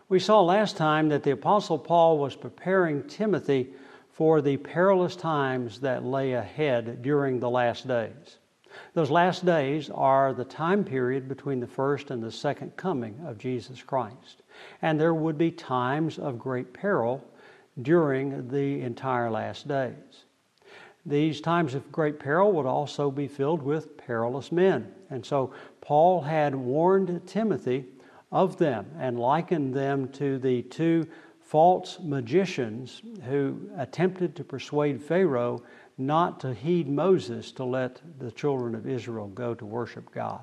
We saw last time that the Apostle Paul was preparing Timothy for the perilous times that lay ahead during the last days. Those last days are the time period between the first and the second coming of Jesus Christ. And there would be times of great peril during the entire last days. These times of great peril would also be filled with perilous men. And so Paul had warned Timothy of them and likened them to the two false magicians who attempted to persuade Pharaoh not to heed Moses to let the children of Israel go to worship God.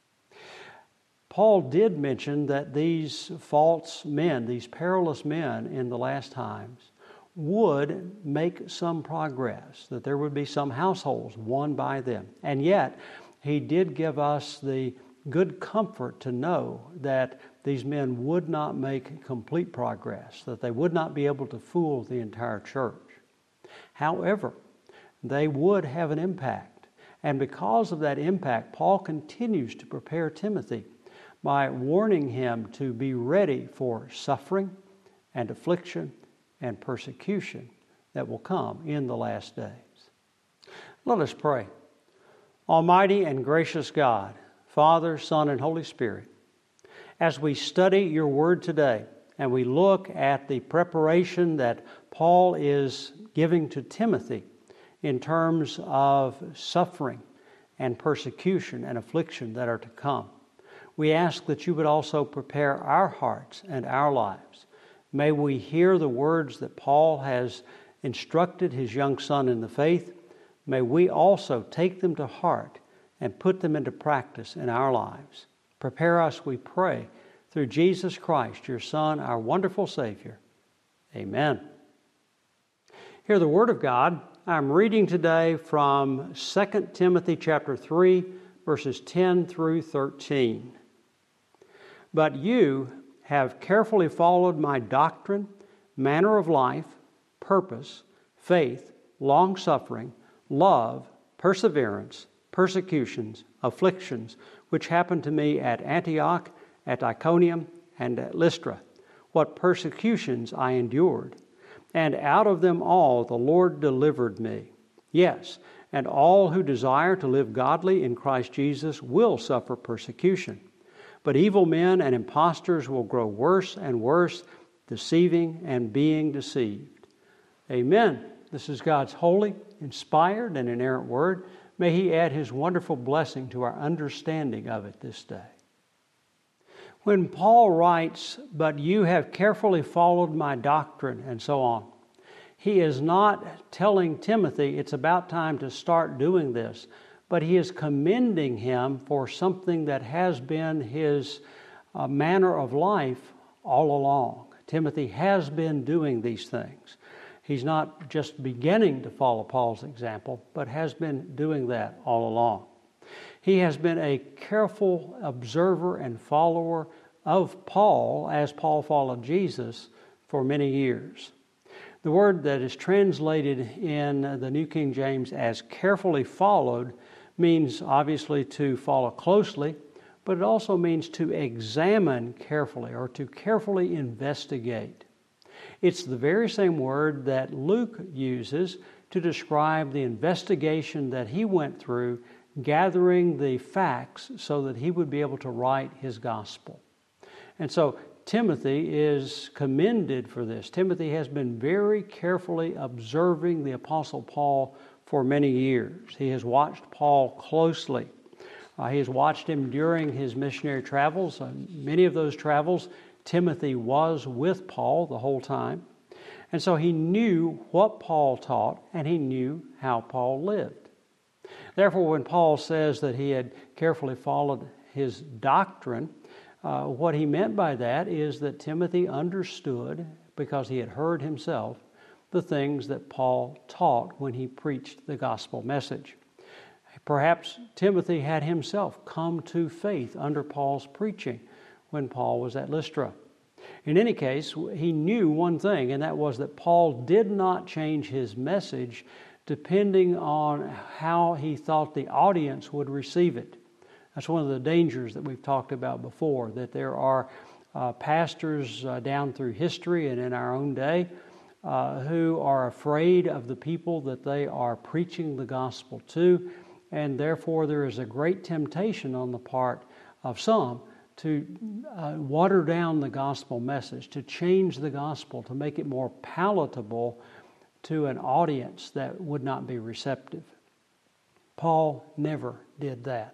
Paul did mention that these false men, these perilous men in the last times, would make some progress, that there would be some households won by them. And yet, he did give us the good comfort to know that these men would not make complete progress, that they would not be able to fool the entire church. However, they would have an impact. And because of that impact, Paul continues to prepare Timothy by warning him to be ready for suffering and affliction and persecution that will come in the last days. Let us pray. Almighty and gracious God, Father, Son, and Holy Spirit, as we study your word today and we look at the preparation that Paul is giving to Timothy in terms of suffering and persecution and affliction that are to come, we ask that you would also prepare our hearts and our lives. May we hear the words that Paul has instructed his young son in the faith. May we also take them to heart and put them into practice in our lives. Prepare us, we pray, through Jesus Christ, your Son, our wonderful Savior. Amen. Hear the Word of God. I'm reading today from 2 Timothy chapter 3, verses 10 through 13. But you have carefully followed my doctrine, manner of life, purpose, faith, long-suffering, love, perseverance, persecutions, afflictions, which happened to me at Antioch, at Iconium, and at Lystra. What persecutions I endured. And out of them all the Lord delivered me. Yes, and all who desire to live godly in Christ Jesus will suffer persecution. But evil men and impostors will grow worse and worse, deceiving and being deceived. Amen. This is God's holy, inspired, and inerrant word. May He add His wonderful blessing to our understanding of it this day. When Paul writes, "But you have carefully followed my doctrine," and so on, he is not telling Timothy it's about time to start doing this, but he is commending him for something that has been his manner of life all along. Timothy has been doing these things. He's not just beginning to follow Paul's example, but has been doing that all along. He has been a careful observer and follower of Paul as Paul followed Jesus for many years. The word that is translated in the New King James as carefully followed means obviously to follow closely, but it also means to examine carefully or to carefully investigate. It's the very same word that Luke uses to describe the investigation that he went through, gathering the facts so that he would be able to write his gospel. And so Timothy is commended for this. Timothy has been very carefully observing the Apostle Paul for many years. He has watched Paul closely. He has watched him during his missionary travels. Many of those travels, Timothy was with Paul the whole time. And so he knew what Paul taught, and he knew how Paul lived. Therefore, when Paul says that he had carefully followed his doctrine, what he meant by that is that Timothy understood, because he had heard himself, the things that Paul taught when he preached the gospel message. Perhaps Timothy had himself come to faith under Paul's preaching when Paul was at Lystra. In any case, he knew one thing, and that was that Paul did not change his message depending on how he thought the audience would receive it. That's one of the dangers that we've talked about before, that there are pastors down through history and in our own day who are afraid of the people that they are preaching the gospel to, and therefore there is a great temptation on the part of some to water down the gospel message, to change the gospel, to make it more palatable to an audience that would not be receptive. Paul never did that.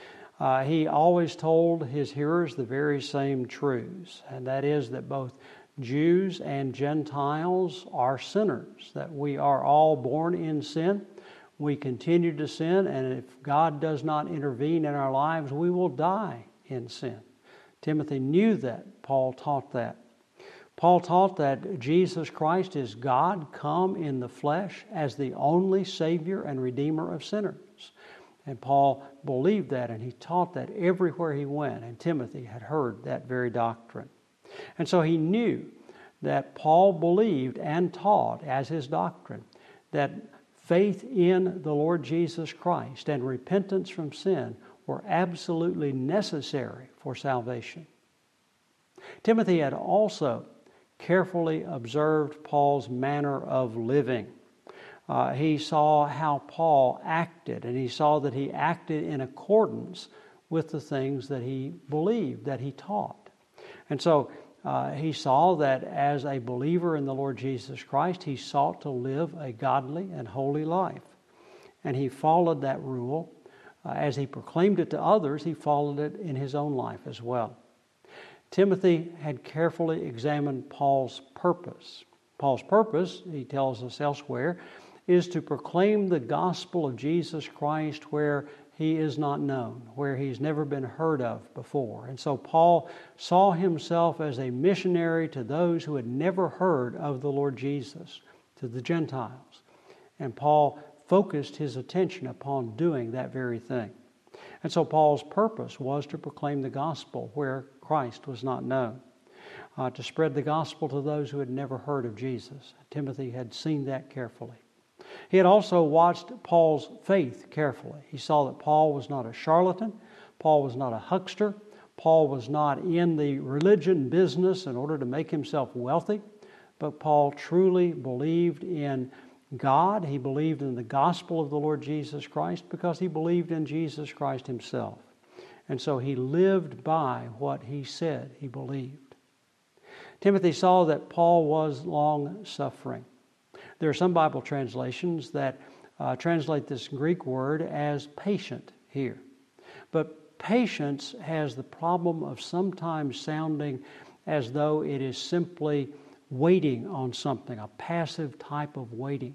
He always told his hearers the very same truths, and that is that both Jews and Gentiles are sinners, that we are all born in sin. We continue to sin, and if God does not intervene in our lives, we will die in sin. Timothy knew that. Paul taught that. Paul taught that Jesus Christ is God come in the flesh as the only Savior and Redeemer of sinners. And Paul believed that, and he taught that everywhere he went, and Timothy had heard that very doctrine. And so he knew that Paul believed and taught as his doctrine that faith in the Lord Jesus Christ and repentance from sin were absolutely necessary for salvation. Timothy had also carefully observed Paul's manner of living. He saw how Paul acted, and he saw that he acted in accordance with the things that he believed, that he taught. And so he saw that as a believer in the Lord Jesus Christ, he sought to live a godly and holy life. And he followed that rule. As he proclaimed it to others, he followed it in his own life as well. Timothy had carefully examined Paul's purpose. Paul's purpose, he tells us elsewhere, is to proclaim the gospel of Jesus Christ where he is not known, where he's never been heard of before. And so Paul saw himself as a missionary to those who had never heard of the Lord Jesus, to the Gentiles. And Paul focused his attention upon doing that very thing. And so Paul's purpose was to proclaim the gospel where Christ was not known, to spread the gospel to those who had never heard of Jesus. Timothy had seen that carefully. He had also watched Paul's faith carefully. He saw that Paul was not a charlatan. Paul was not a huckster. Paul was not in the religion business in order to make himself wealthy. But Paul truly believed in God. He believed in the gospel of the Lord Jesus Christ because he believed in Jesus Christ himself. And so he lived by what he said he believed. Timothy saw that Paul was long-suffering. There are some Bible translations that translate this Greek word as patient here. But patience has the problem of sometimes sounding as though it is simply waiting on something, a passive type of waiting.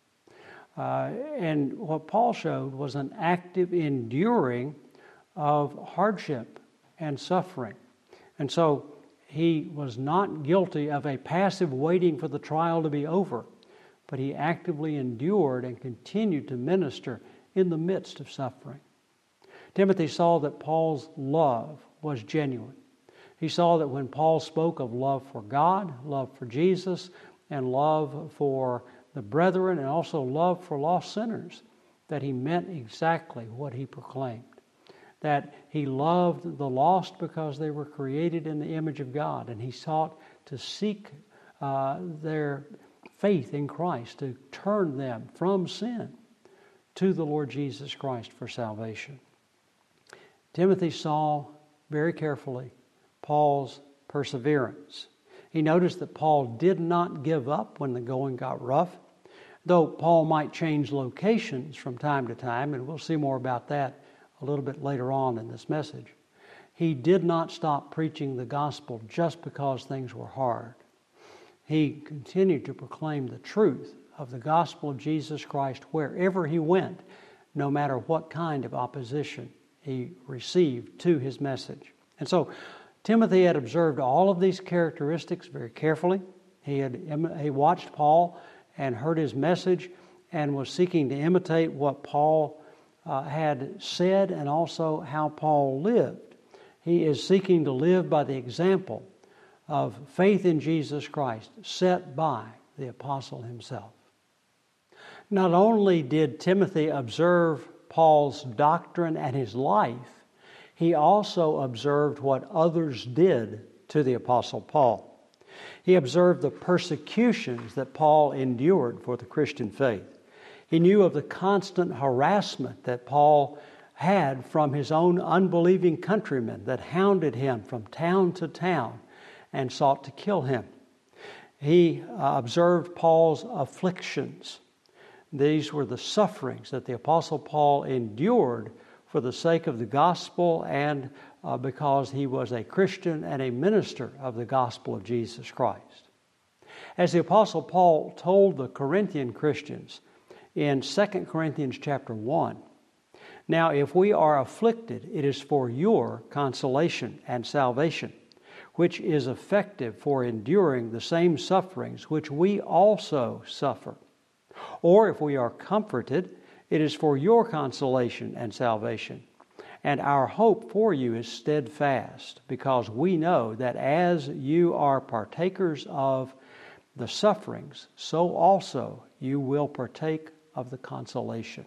And what Paul showed was an active enduring of hardship and suffering. And so he was not guilty of a passive waiting for the trial to be over, but he actively endured and continued to minister in the midst of suffering. Timothy saw that Paul's love was genuine. He saw that when Paul spoke of love for God, love for Jesus, and love for the brethren, and also love for lost sinners, that he meant exactly what he proclaimed. That he loved the lost because they were created in the image of God, and he sought to seek their faith in Christ, to turn them from sin to the Lord Jesus Christ for salvation. Timothy saw very carefully Paul's perseverance. He noticed that Paul did not give up when the going got rough, though Paul might change locations from time to time, and we'll see more about that a little bit later on in this message. He did not stop preaching the gospel just because things were hard. He continued to proclaim the truth of the gospel of Jesus Christ wherever he went, no matter what kind of opposition he received to his message. And so Timothy had observed all of these characteristics very carefully. He watched Paul and heard his message and was seeking to imitate what Paul had said and also how Paul lived. He is seeking to live by the example of faith in Jesus Christ set by the apostle himself. Not only did Timothy observe Paul's doctrine and his life, he also observed what others did to the Apostle Paul. He observed the persecutions that Paul endured for the Christian faith. He knew of the constant harassment that Paul had from his own unbelieving countrymen that hounded him from town to town and sought to kill him. He observed Paul's afflictions. These were the sufferings that the Apostle Paul endured for the sake of the gospel and because he was a Christian and a minister of the gospel of Jesus Christ. As the Apostle Paul told the Corinthian Christians in 2 Corinthians chapter 1, "Now if we are afflicted, it is for your consolation and salvation, which is effective for enduring the same sufferings which we also suffer. Or if we are comforted, it is for your consolation and salvation. And our hope for you is steadfast, because we know that as you are partakers of the sufferings, so also you will partake of the consolation."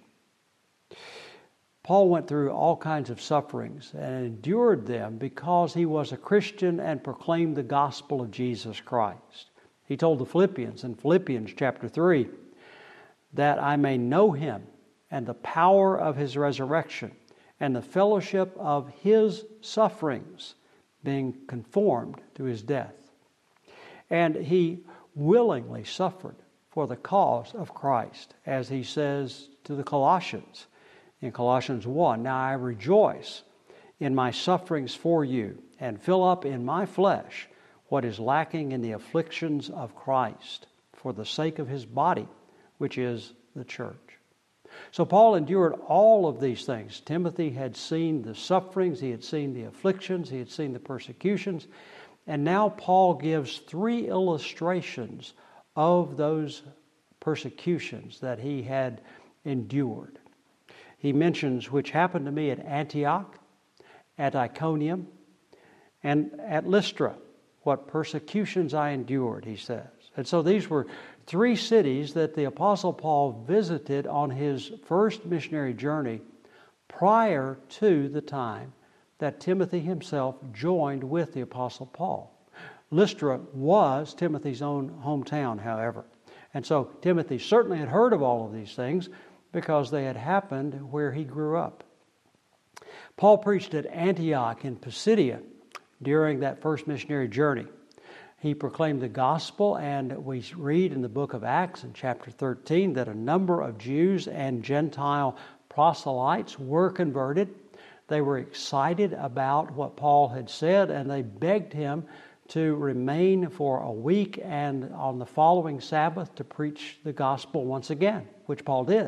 Paul went through all kinds of sufferings and endured them because he was a Christian and proclaimed the gospel of Jesus Christ. He told the Philippians in Philippians chapter 3, "that I may know Him and the power of His resurrection and the fellowship of His sufferings, being conformed to His death." And he willingly suffered for the cause of Christ, as he says to the Colossians in Colossians 1, "Now I rejoice in my sufferings for you, and fill up in my flesh what is lacking in the afflictions of Christ, for the sake of His body, which is the church." So Paul endured all of these things. Timothy had seen the sufferings, he had seen the afflictions, he had seen the persecutions, and now Paul gives 3 illustrations of those persecutions that he had endured. He mentions which happened to me at Antioch, at Iconium, and at Lystra, what persecutions I endured, he says. And so these were 3 cities that the Apostle Paul visited on his first missionary journey prior to the time that Timothy himself joined with the Apostle Paul. Lystra was Timothy's own hometown, however. And so Timothy certainly had heard of all of these things because they had happened where he grew up. Paul preached at Antioch in Pisidia during that first missionary journey. He proclaimed the gospel, and we read in the book of Acts in chapter 13 that a number of Jews and Gentile proselytes were converted. They were excited about what Paul had said, and they begged him to remain for a week and on the following Sabbath to preach the gospel once again, which Paul did.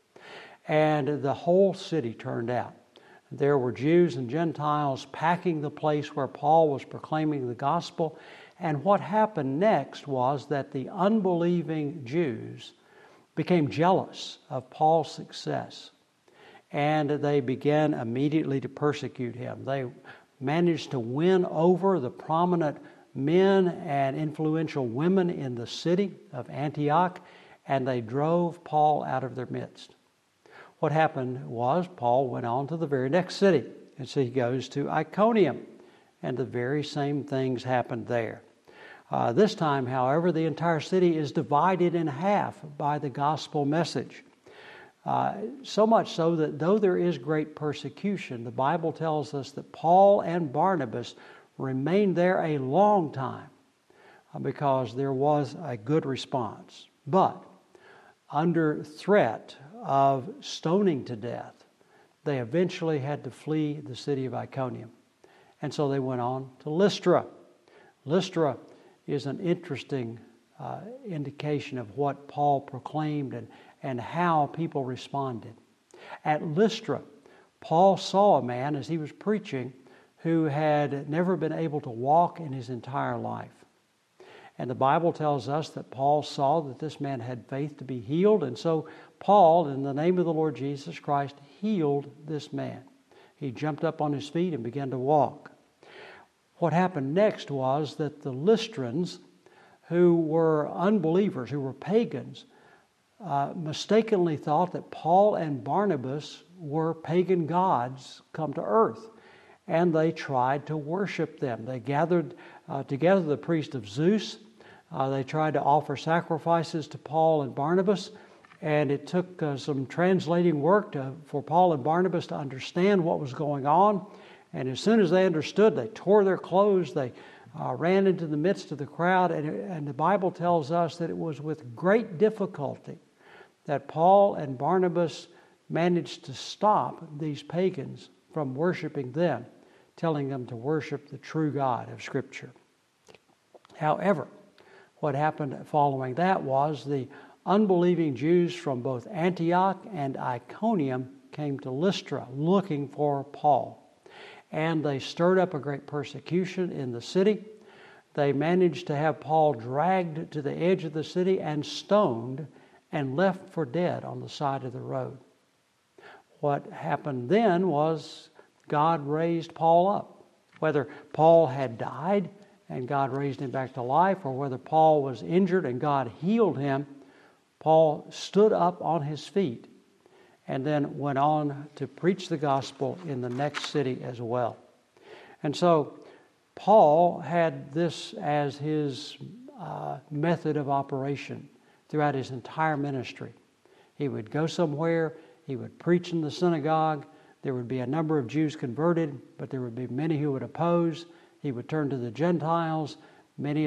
And the whole city turned out. There were Jews and Gentiles packing the place where Paul was proclaiming the gospel. And what happened next was that the unbelieving Jews became jealous of Paul's success, and they began immediately to persecute him. They managed to win over the prominent men and influential women in the city of Antioch, and they drove Paul out of their midst. What happened was Paul went on to the very next city, and so he goes to Iconium, and the very same things happened there. This time, however, the entire city is divided in half by the gospel message. So much so that though there is great persecution, the Bible tells us that Paul and Barnabas remained there a long time because there was a good response. But under threat of stoning to death, they eventually had to flee the city of Iconium. And so they went on to Lystra. Lystra is an interesting indication of what Paul proclaimed and how people responded. At Lystra, Paul saw a man as he was preaching who had never been able to walk in his entire life. And the Bible tells us that Paul saw that this man had faith to be healed, and so Paul, in the name of the Lord Jesus Christ, healed this man. He jumped up on his feet and began to walk. What happened next was that the Lystrans, who were unbelievers, who were pagans, mistakenly thought that Paul and Barnabas were pagan gods come to earth. and they tried to worship them. They gathered together the priest of Zeus. They tried to offer sacrifices to Paul and Barnabas, and it took some translating work for Paul and Barnabas to understand what was going on. And as soon as they understood, they tore their clothes, they ran into the midst of the crowd, and the Bible tells us that it was with great difficulty that Paul and Barnabas managed to stop these pagans from worshiping them, telling them to worship the true God of Scripture. However, what happened following that was the unbelieving Jews from both Antioch and Iconium came to Lystra looking for Paul. And they stirred up a great persecution in the city. They managed to have Paul dragged to the edge of the city and stoned and left for dead on the side of the road. What happened then was God raised Paul up. Whether Paul had died and God raised him back to life, or whether Paul was injured and God healed him, Paul stood up on his feet and then went on to preach the gospel in the next city as well. And so Paul had this as his method of operation throughout his entire ministry. He would go somewhere, he would preach in the synagogue, there would be a number of Jews converted, but there would be many who would oppose. He would turn to the Gentiles. Many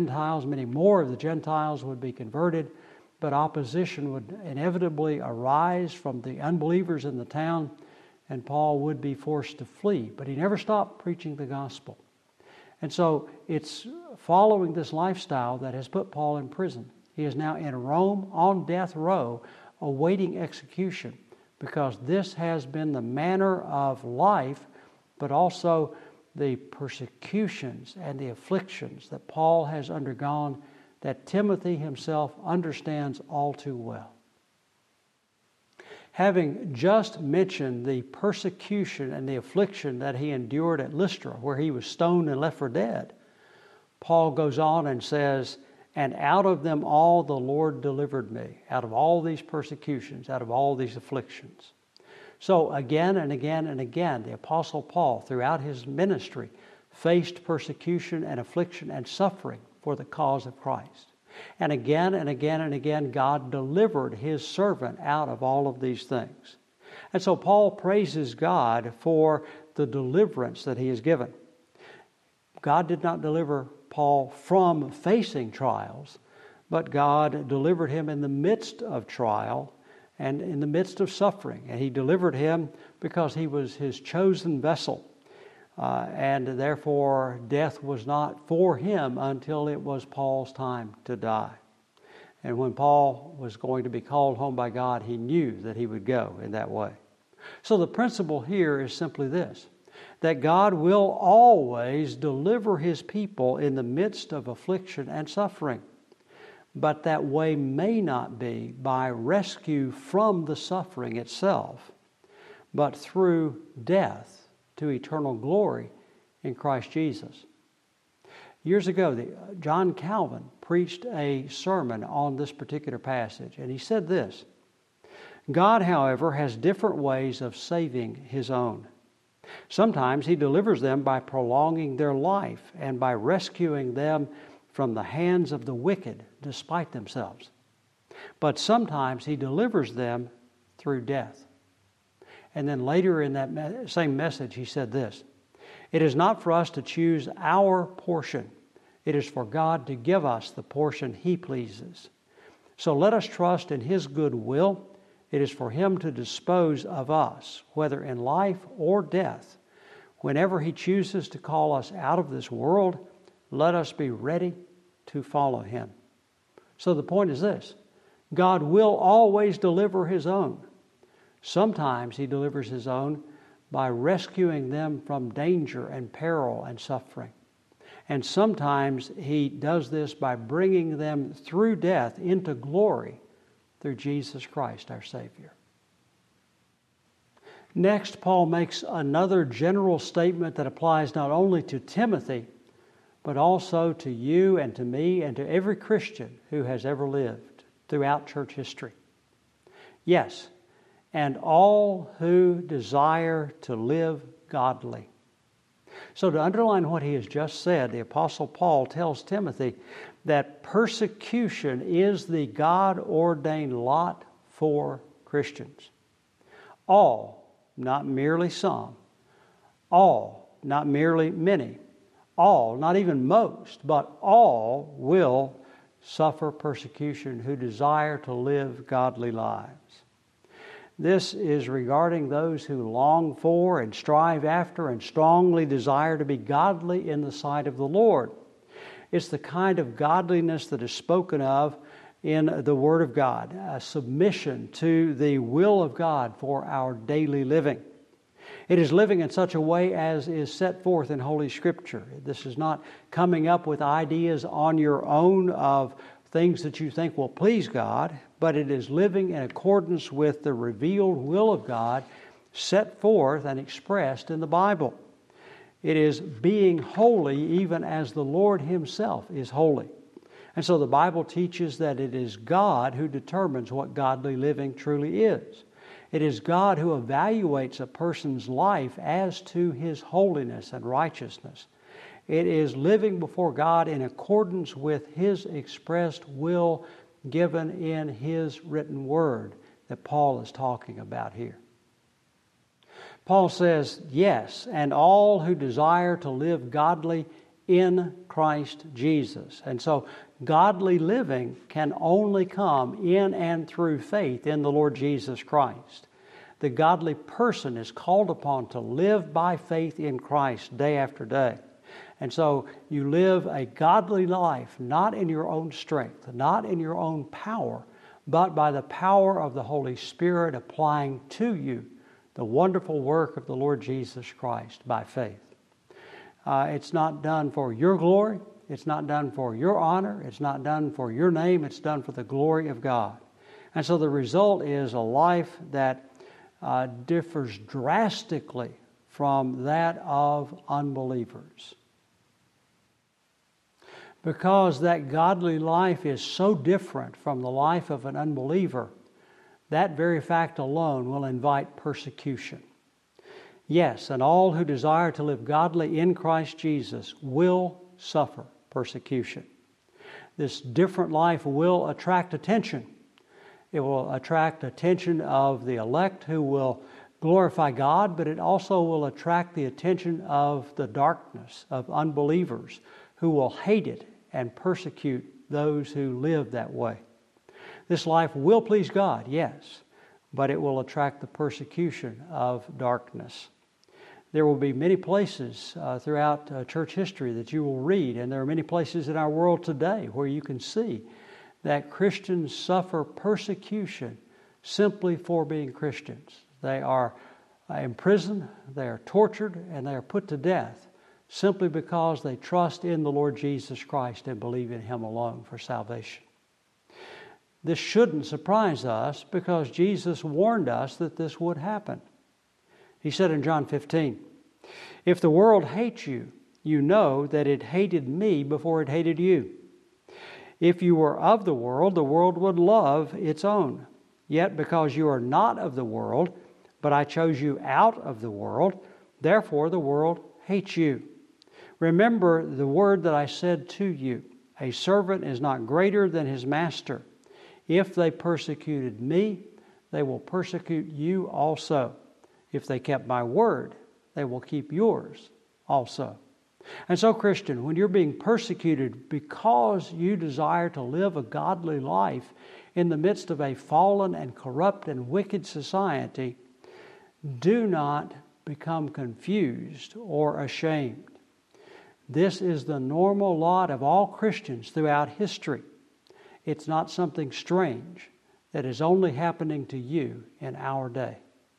more of the Gentiles would be converted, but opposition would inevitably arise from the unbelievers in the town, and Paul would be forced to flee. But he never stopped preaching the gospel. And so it's following this lifestyle that has put Paul in prison. He is now in Rome on death row, awaiting execution, because this has been the manner of life, but also the persecutions and the afflictions that Paul has undergone that Timothy himself understands all too well. Having just mentioned the persecution and the affliction that he endured at Lystra, where he was stoned and left for dead, Paul goes on and says, "And out of them all the Lord delivered me," out of all these persecutions, out of all these afflictions. So again and again and again, the Apostle Paul, throughout his ministry, faced persecution and affliction and suffering for the cause of Christ. And again and again and again, God delivered his servant out of all of these things. And so Paul praises God for the deliverance that he has given. God did not deliver Paul from facing trials, but God delivered him in the midst of trial and in the midst of suffering. And he delivered him because he was his chosen vessel. And therefore, death was not for him until it was Paul's time to die. And when Paul was going to be called home by God, he knew that he would go in that way. So the principle here is simply this, that God will always deliver his people in the midst of affliction and suffering. But that way may not be by rescue from the suffering itself, but through death to eternal glory in Christ Jesus. Years ago, John Calvin preached a sermon on this particular passage, and he said this, "God, however, has different ways of saving his own. Sometimes he delivers them by prolonging their life and by rescuing them from the hands of the wicked despite themselves. But sometimes he delivers them through death." And then later in that same message, he said this, "It is not for us to choose our portion. It is for God to give us the portion he pleases. So let us trust in his good will. It is for him to dispose of us, whether in life or death. Whenever he chooses to call us out of this world, let us be ready to follow him." So the point is this, God will always deliver his own. Sometimes he delivers his own by rescuing them from danger and peril and suffering. And sometimes he does this by bringing them through death into glory through Jesus Christ, our Savior. Next, Paul makes another general statement that applies not only to Timothy, but also to you and to me and to every Christian who has ever lived throughout church history. Yes, and all who desire to live godly. So to underline what he has just said, the Apostle Paul tells Timothy that persecution is the God-ordained lot for Christians. All, not merely some. All, not merely many. All, not even most, but all will suffer persecution who desire to live godly lives. This is regarding those who long for and strive after and strongly desire to be godly in the sight of the Lord. It's the kind of godliness that is spoken of in the Word of God, a submission to the will of God for our daily living. It is living in such a way as is set forth in Holy Scripture. This is not coming up with ideas on your own of things that you think will please God, but it is living in accordance with the revealed will of God set forth and expressed in the Bible. It is being holy even as the Lord Himself is holy. And so the Bible teaches that it is God who determines what godly living truly is. It is God who evaluates a person's life as to his holiness and righteousness. It is living before God in accordance with His expressed will given in His written word that Paul is talking about here. Paul says, yes, and all who desire to live godly in Christ Jesus. And so godly living can only come in and through faith in the Lord Jesus Christ. The godly person is called upon to live by faith in Christ day after day. And so you live a godly life, not in your own strength, not in your own power, but by the power of the Holy Spirit applying to you the wonderful work of the Lord Jesus Christ by faith. It's not done for your glory. It's not done for your honor. It's not done for your name. It's done for the glory of God. And so the result is a life that differs drastically from that of unbelievers. Because that godly life is so different from the life of an unbeliever, that very fact alone will invite persecution. Yes, and all who desire to live godly in Christ Jesus will suffer persecution. This different life will attract attention. It will attract attention of the elect who will glorify God, but it also will attract the attention of the darkness, of unbelievers who will hate it and persecute those who live that way. This life will please God, yes, but it will attract the persecution of darkness. There will be many places throughout church history that you will read, and there are many places in our world today where you can see that Christians suffer persecution simply for being Christians. They are imprisoned, they are tortured, and they are put to death simply because they trust in the Lord Jesus Christ and believe in Him alone for salvation. This shouldn't surprise us because Jesus warned us that this would happen. He said in John 15, "If the world hates you, you know that it hated me before it hated you. If you were of the world would love its own. Yet because you are not of the world, but I chose you out of the world, therefore the world hates you. Remember the word that I said to you, a servant is not greater than his master. If they persecuted me, they will persecute you also. If they kept my word, they will keep yours also." And so, Christian, when you're being persecuted because you desire to live a godly life in the midst of a fallen and corrupt and wicked society, do not become confused or ashamed. This is the normal lot of all Christians throughout history. It's not something strange that is only happening to you in our day.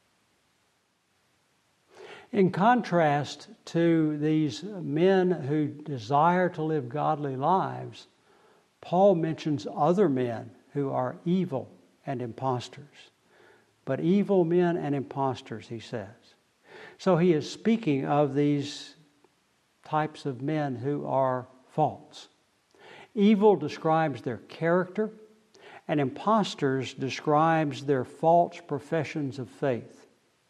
In contrast to these men who desire to live godly lives, Paul mentions other men who are evil and impostors. But evil men and impostors, he says. So he is speaking of these types of men who are false. Evil describes their character, and impostors describes their false professions of faith.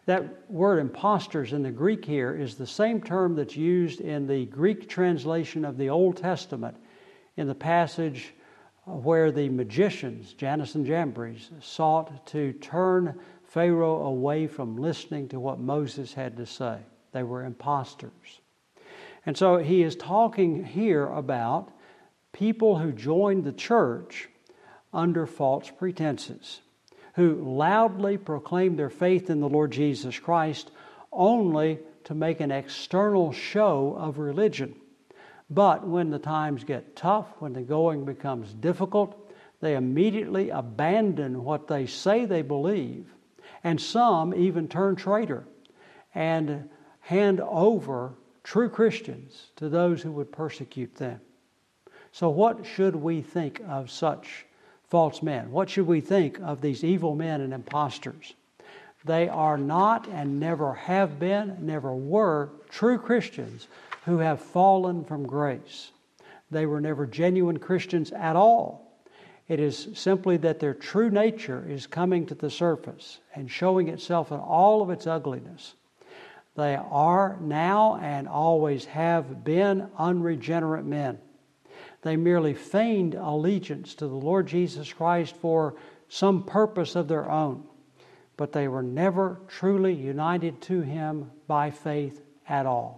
That word impostors in the Greek here is the same term that's used in the Greek translation of the Old Testament in the passage where the magicians, Jannes and Jambres, sought to turn Pharaoh away from listening to what Moses had to say. They were impostors. And so he is talking here about people who joined the church under false pretenses, who loudly proclaimed their faith in the Lord Jesus Christ only to make an external show of religion. But when the times get tough, when the going becomes difficult, they immediately abandon what they say they believe, and some even turn traitor and hand over true Christians to those who would persecute them. So what should we think of such false men? What should we think of these evil men and impostors? They are not and never have been, never were true Christians who have fallen from grace. They were never genuine Christians at all. It is simply that their true nature is coming to the surface and showing itself in all of its ugliness. They are now and always have been unregenerate men. They merely feigned allegiance to the Lord Jesus Christ for some purpose of their own, but they were never truly united to Him by faith at all.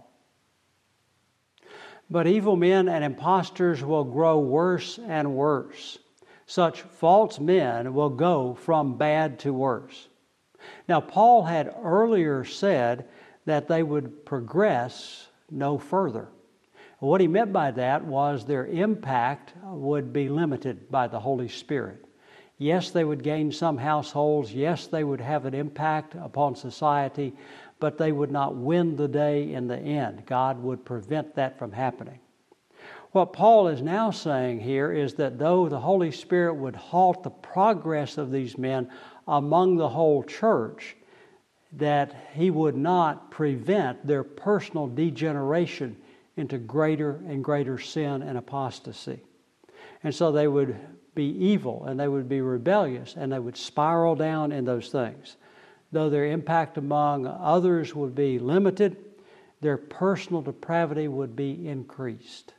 But evil men and impostors will grow worse and worse. Such false men will go from bad to worse. Now, Paul had earlier said that they would progress no further. What he meant by that was their impact would be limited by the Holy Spirit. Yes, they would gain some households. Yes, they would have an impact upon society, but they would not win the day in the end. God would prevent that from happening. What Paul is now saying here is that though the Holy Spirit would halt the progress of these men among the whole church, that He would not prevent their personal degeneration into greater and greater sin and apostasy. And so they would be evil and they would be rebellious and they would spiral down in those things. Though their impact among others would be limited, their personal depravity would be increased.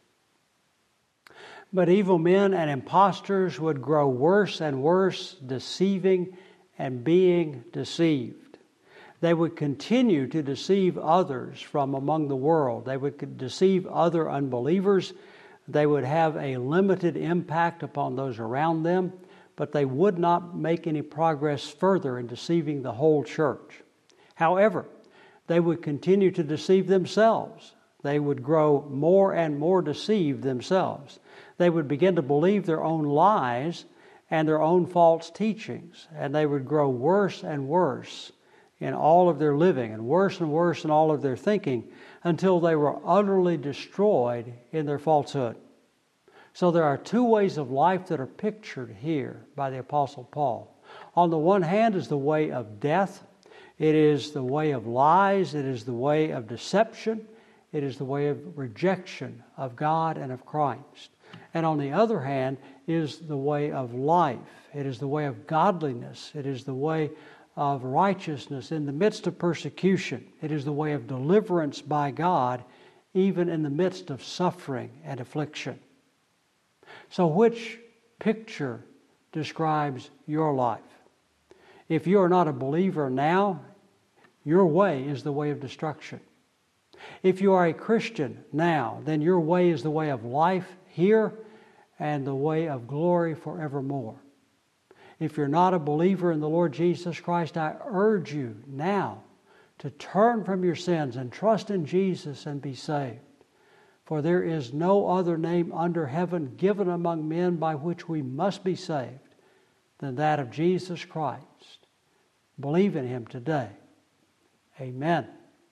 But evil men and impostors would grow worse and worse, deceiving and being deceived. They would continue to deceive others from among the world. They would deceive other unbelievers. They would have a limited impact upon those around them, but they would not make any progress further in deceiving the whole church. However, they would continue to deceive themselves. They would grow more and more deceived themselves. They would begin to believe their own lies and their own false teachings, and they would grow worse and worse in all of their living and worse in all of their thinking until they were utterly destroyed in their falsehood. So there are two ways of life that are pictured here by the Apostle Paul. On the one hand is the way of death. It is the way of lies. It is the way of deception. It is the way of rejection of God and of Christ. And on the other hand is the way of life. It is the way of godliness. It is the way of righteousness in the midst of persecution. It is the way of deliverance by God, even in the midst of suffering and affliction. So which picture describes your life? If you are not a believer now, your way is the way of destruction. If you are a Christian now, then your way is the way of life here and the way of glory forevermore. If you're not a believer in the Lord Jesus Christ, I urge you now to turn from your sins and trust in Jesus and be saved. For there is no other name under heaven given among men by which we must be saved than that of Jesus Christ. Believe in Him today. Amen.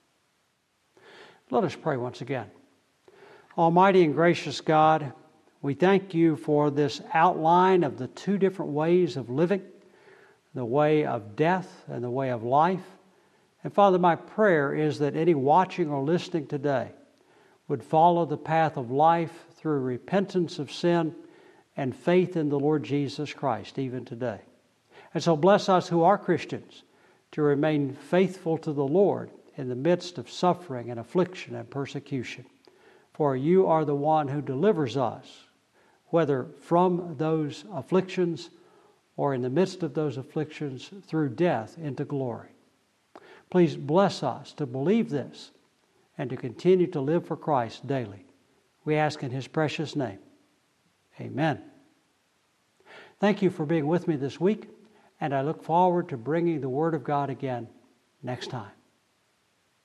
Let us pray once again. Almighty and gracious God, we thank You for this outline of the two different ways of living, the way of death and the way of life. And Father, my prayer is that any watching or listening today would follow the path of life through repentance of sin and faith in the Lord Jesus Christ even today. And so bless us who are Christians to remain faithful to the Lord in the midst of suffering and affliction and persecution. For you are the one who delivers us, whether from those afflictions or in the midst of those afflictions through death into glory. Please bless us to believe this and to continue to live for Christ daily. We ask in His precious name. Amen. Thank you for being with me this week, and I look forward to bringing the Word of God again next time.